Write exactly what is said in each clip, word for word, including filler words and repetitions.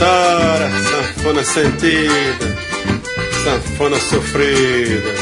chora, sanfona sentida, sanfona sofrida.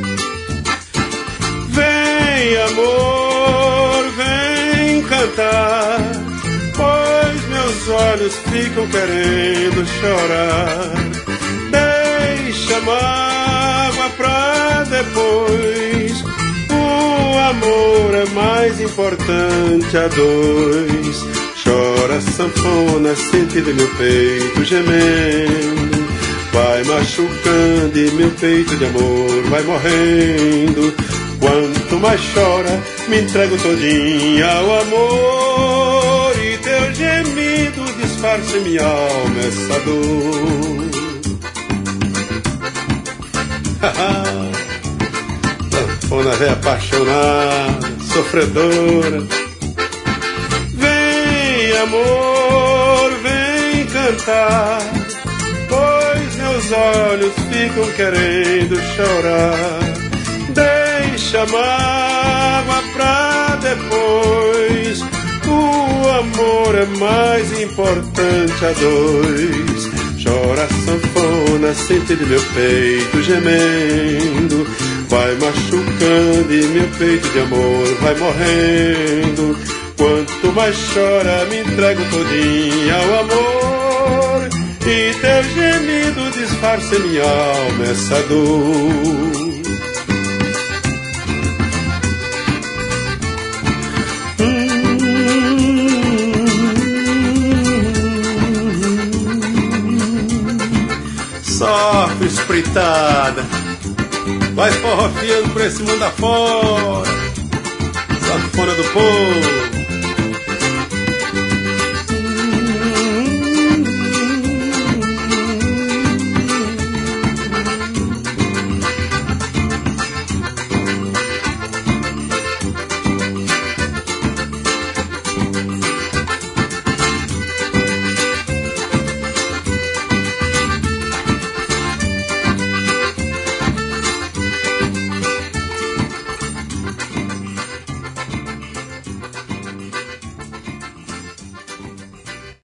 Vem, amor, vem cantar, pois meus olhos ficam querendo chorar. Deixa a mágoa pra depois, o amor é mais importante a dois. Chora, sanfona, sentida em meu peito gemendo, vai machucando e meu peito de amor vai morrendo. Quanto mais chora, me entrego todinha ao amor, e teu gemido disfarça em minha alma essa dor. Sanfona velha apaixonada, sofredora. Vem, amor, vem cantar, pois meus olhos ficam querendo chorar. Deixa a mágoa pra depois, o amor é mais importante a dois. Chora, sanfona, sente de meu peito gemendo, vai machucando e meu peito de amor vai morrendo. Quanto mais chora, me entrego todinha ao amor, e teu gemido disfarça em minha alma essa dor. Sofre, espritada, vai forrofiando por esse mundo afora, sanfona do povo.